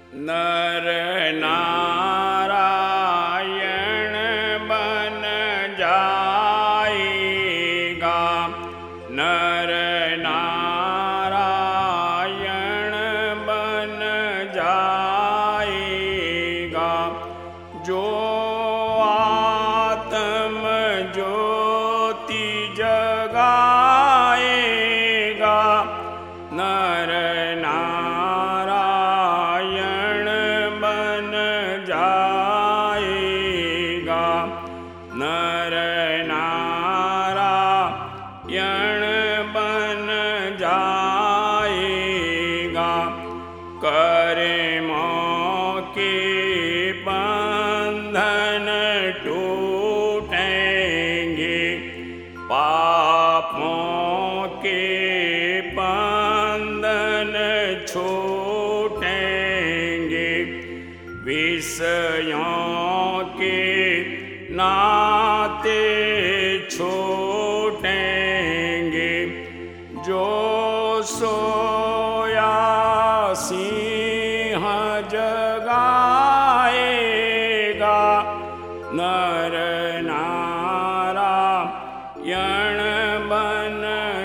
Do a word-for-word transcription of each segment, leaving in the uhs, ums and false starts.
नर नारायण बन जाएगा, नर नारायण बन जाएगा। जो आत्म ज्योति जगाएगा, नर नारायण बन जाएगा, नर नारायण बन जाएगा। कर्मों के बंधन टूटेंगे, पापों के बंधन छूटेंगे, विषयों के नाते छूटेंगे। जो सोया सिंह जगाएगा, नर नारायण बन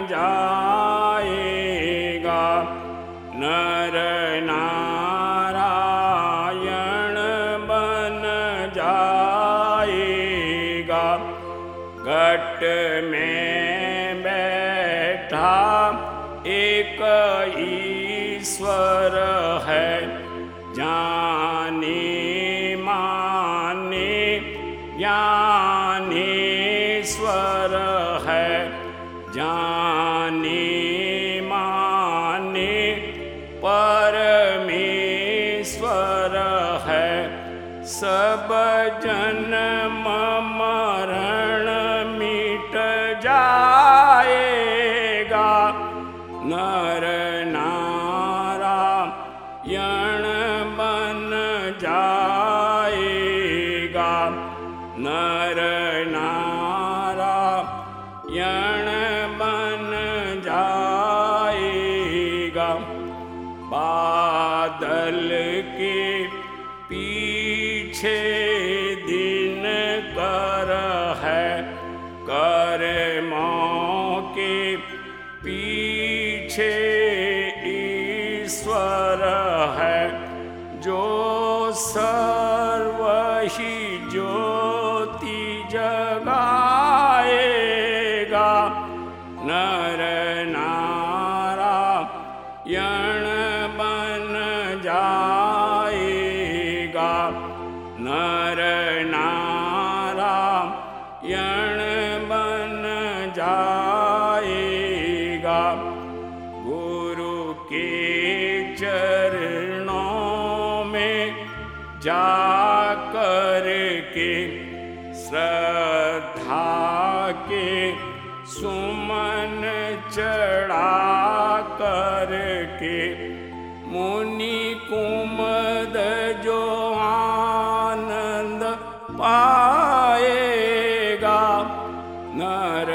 जाएगा, नर नारायण बन जाएगा। घट में बैठा एक ईश्वर है, जाने माने ज्ञानेश्वर है, जाने माने परमेश्वर है। सब जन्म मरण मिट जाएगा, नर नारायण बन जाएगा, नर नारायण बन जाएगा। बादल के पीछे दिन कर है, कर्मों के पीछे ईश्वर है। जो सर्व ही ज्योति जगाएगा, नर नारायण बन जाएगा, नर नारायण बन जाएगा। गुरु के चरणों में जाकर के श्रद्धा के सुमन चढ़ा कर के, मुनि कुमद जो आनंद पाएगा, नर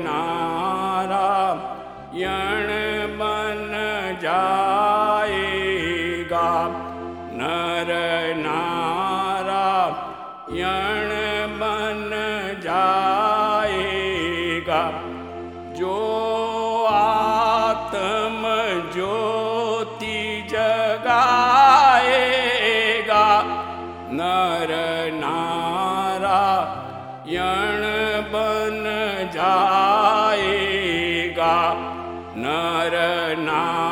नारायण बन जाएगा, नर नारायण बन जाएगा। जो आत्म ज्योति जगाएगा, नर नारायण बन जाएगा, नर नारायण